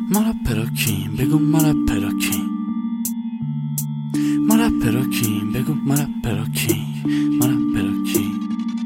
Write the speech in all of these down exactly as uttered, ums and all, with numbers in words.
ما رپرا کیم بگو ما رپرا کیم ما رپرا کیم بگو ما رپرا کیم ما رپرا کیم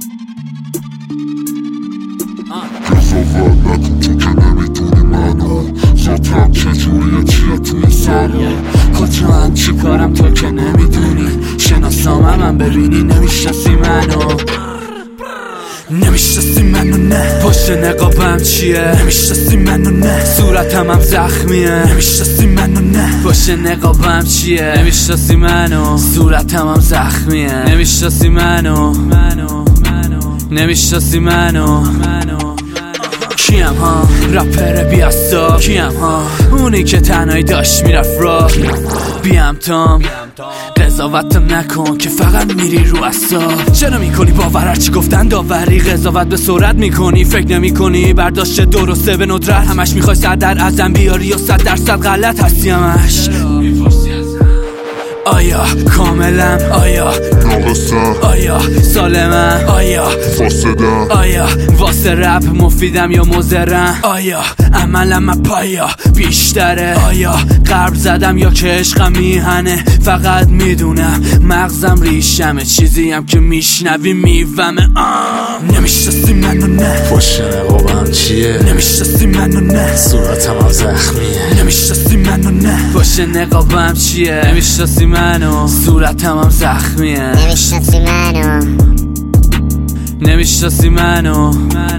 قضاوت نکن تو که نمیدونی منو ذاتم چجوریه چیه توی سرم کجا چی کارم تو که نمیدونی شناسامم من ببینی نمیشناسی منو نمیشناسی منو نه پشت نقابم چیه نمیشناسی منو نه صورتم هم زخمیه نمیشناسی منو نه پشت نقابم چیه نمیشناسی منو صورتم هم زخمیه نمیشناسی منو نمیشناسی منو کیم ها رپر بیاستا کیم ها اونی که تنهایی داشت میرفت را بیام تام قضاوتم نکن که فقط میری رو اعصاب چرا میکنی باور هرچی گفتن داوری قضاوت به سرعت میکنی فکر نمیکنی برداشت درسته به ندرت همش میخوای سر در ازم بیاری و صد درصد غلط هستی همش آیا کاملم آیا ناقصم آیا سالمم آیا فاسدم آیا واسه رپ مفیدم یا مضرم آیا عملم پایا بیشتره آیا غرب زدم یا که عشقم میهنه فقط میدونم مغزم ریشمه چیزی هم که میشنوی میومه نمیشناسی منو نه پشت نقابم چیه نمیشناسی منو نه صورتم هم زخمیه نمیشناسی منو نه پشت نقابم چیه نمیشناسی منو صورتم هم زخمیه نمیشناسی منو نمیشناسی منو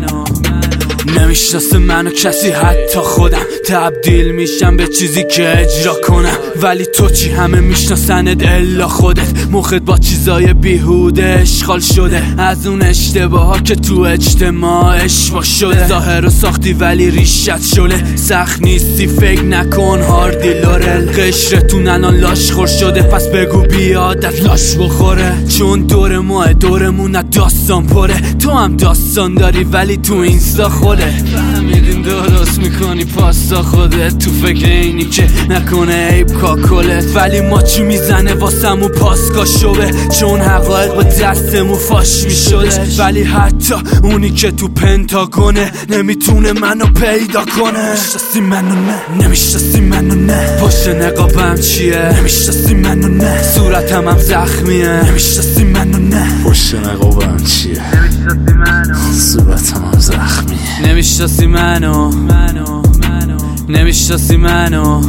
نمیشناسه منو کسی حتی خودم تبدیل میشم به چیزی که اجرا کنم ولی تو چی همه میشناسند الا خودت مخت با چیزای بیهوده اشغال شده از اون اشتباه ها که تو اجتماع اشباه شده ظاهر رو ساختی ولی ریشت شله سخت نیستی فکر نکن هاردی لورل قشرتون الان لاش خور شده پس بگو بیاد از لاش بخوره چون دور ماه دورمون داستان پره تو هم داستان داری ولی تو اینستا خوره فهمیدین درست میکنی پاستا خودت تو فکر اینی که نکنه عیب کاکلت ولی ما چی میزنه واسمو پاسکا شوه چون حقایق با دستمو فاش میشده ولی حتی اونی که تو پنتاگونه نمیتونه منو پیدا کنه نمیشناسی منو نه نمیشناسی منو نه پشت نقابم چیه نمیشناسی منو نه صورتم هم زخمیه نمیشناسی منو نه پشت نقابم چیه نمیشناسی منو صورتم هم زخمیه نمیشناسی منو نمیشناسی منو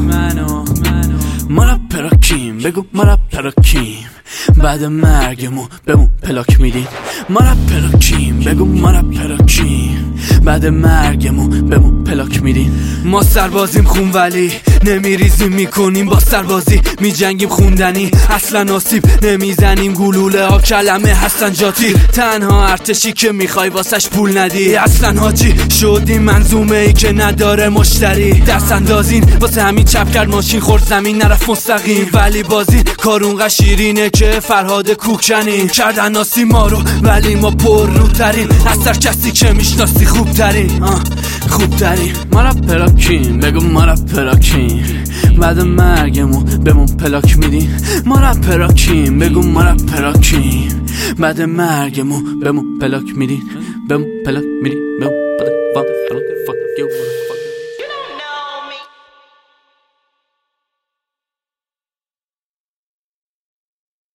ما رپرا کیم بگو ما رپرا کیم بعد مرگمون بهمون پلاک میدین ما رپرا کیم بگو ما رپرا کیم بعد مرگمون بهمون پلاک میدین ما سربازیم خون ولی نمیریزیم میکنیم با سربازی میجنگیم خوندنی اصلا آسیب نمیزنیم گلوله ها کلمه هستن جاتی تنها ارتشی که میخوای واسش پول ندی اصلا حاجی شدیم منظومه ای که نداره مشتری دست اندازین واسه همین چپ کرد ماشین خورد زمین نرفت مستقیم ولی بازی کارون شیرینه که فرهاد کوکنیم کردن ناسی ما رو ولی ما پر رو ترین از هر کسی که میشناسی خوب ترین خوب ترین ما رپرا کیم بگو ما رپرا کیم بعد مرگمون بهمون پلاک میدین ما رپرا کیم بگو ما رپرا کیم بعد مرگمون بهمون پلاک میدین بهمون پلاک میدین بهمون پلاک